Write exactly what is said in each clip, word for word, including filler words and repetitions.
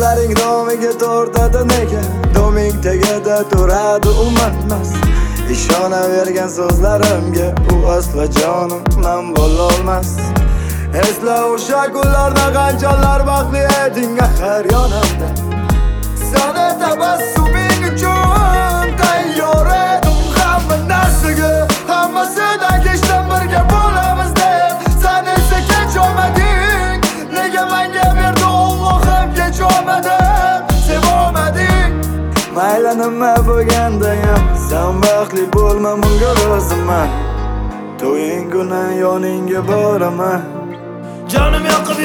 Ko'zlaring domiga tortadi nega? Doming tegadi turadi umanmas. Ishonavergan so'zlarimga u aslo jonimdan bo'lolmas. Esla o'sha kunlarda qanchalar baxtli eding axir yonimda. Sana tabassuming uchun tayyor edim hamma narsaga. Hammasidan kechdan birga bo'lamiz deb. Sen esa kech olmading. Nega menga berdi Allohim kech olmadim. Sevolmading. Mayli nima bo'lgandayam sen baxtli bo'lma bunga roziman. To'ying kuni yoningga boraman. Jonim yoqib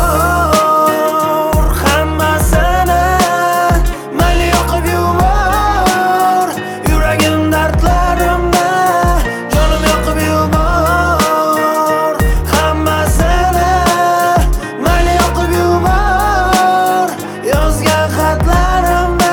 yubor hammasini, mayli yoqib yubor yuragim dardlarimda. Jonim yoqib yubor hammasini, mayli yoqib yubor yozgan xatlarimda.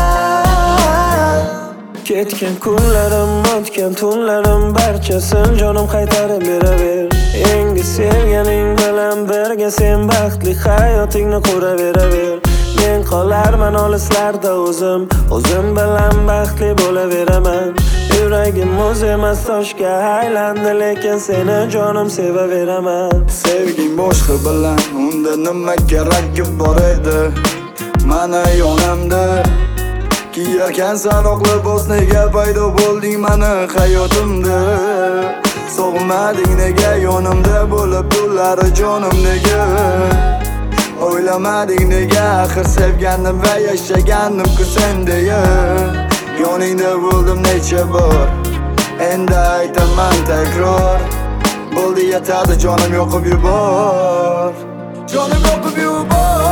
Ketgan kunlarim, o'tgan tunlarim barchasin jonim qaytarib beraver. Endi sevganing bilan birga sen baxtli hayotingni quraver. Men qolarman olislarda o'zim, o'zim bilan baxtli bo'laveraman. Yuragim muz emas toshga aylandi, lekin seni jonim sevaveraman. Sevging boshqa bilan unda nima keragi bor edi? Mana yonimda kiyarkan sanoqli libos, nega paydo bo'lding mani hayotimda? So'g'mading nega yonimda bo'lib tunlari jonim nega? O'ylamading nega axir sevgandim va yashagandim-ku sen deya. Yoningda bo'ldim necha bor, endi aytaman takror. Bo'ldi yetadi jonim yoqib yubor. Jonim yoqib yubor.